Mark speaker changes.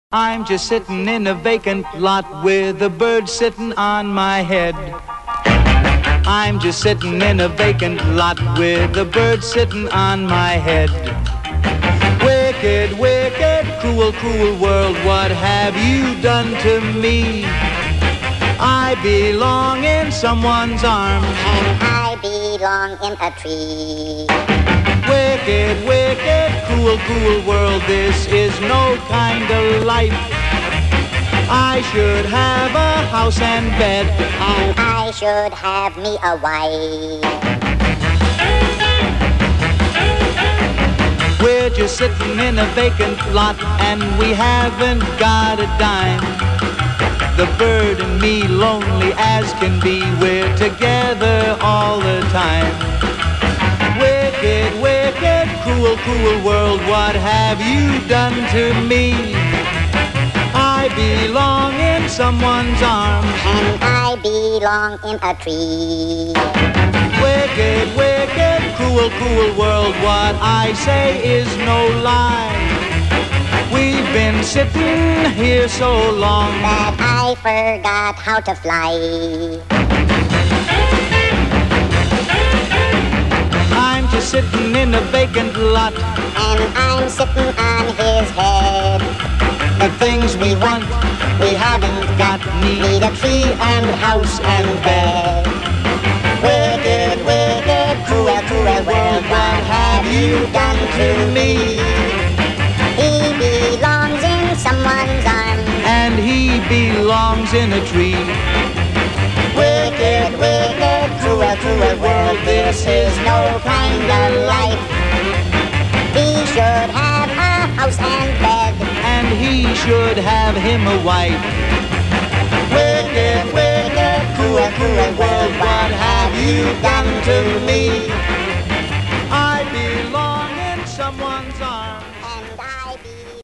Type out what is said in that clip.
Speaker 1: I'm just sitting in a vacant lot with a bird sitting on my head. I'm just sitting in a vacant lot with a bird sitting on my head. Wicked, wicked, cruel, cruel world, what have you done to me? I belong in someone's arms,
Speaker 2: and I belong in a tree.
Speaker 1: Wicked, wicked, cruel, cruel world, this is no kind of life. I should have a house and bed,
Speaker 2: and I should have me a wife.
Speaker 1: We're just sitting in a vacant lot and we haven't got a dime. The bird and me, lonely as can be, we're together all the time. Wicked, wicked, cruel, cruel world, what have you done to me? I belong in someone's arms,
Speaker 2: and I belong in a tree.
Speaker 1: Wicked, wicked, cruel, cruel world, what I say is no lie. We've been sitting here so long
Speaker 2: that I forgot how to fly.
Speaker 1: I'm just sitting in a vacant lot,
Speaker 2: and I'm sitting on his head.
Speaker 1: The things we want, we haven't got. Need a tree and house and bed. Wicked, wicked, cruel, cruel world, what have you done to me?
Speaker 2: He belongs in someone's arms,
Speaker 1: and he belongs in a tree. Wicked, wicked, cruel, cruel world, this is no kind of life.
Speaker 2: He should have a house and bed,
Speaker 1: and he should have him a wife. Wicked, wicked, cruel, cruel world, what have you done to me? I belong in someone's arms,
Speaker 2: and I belong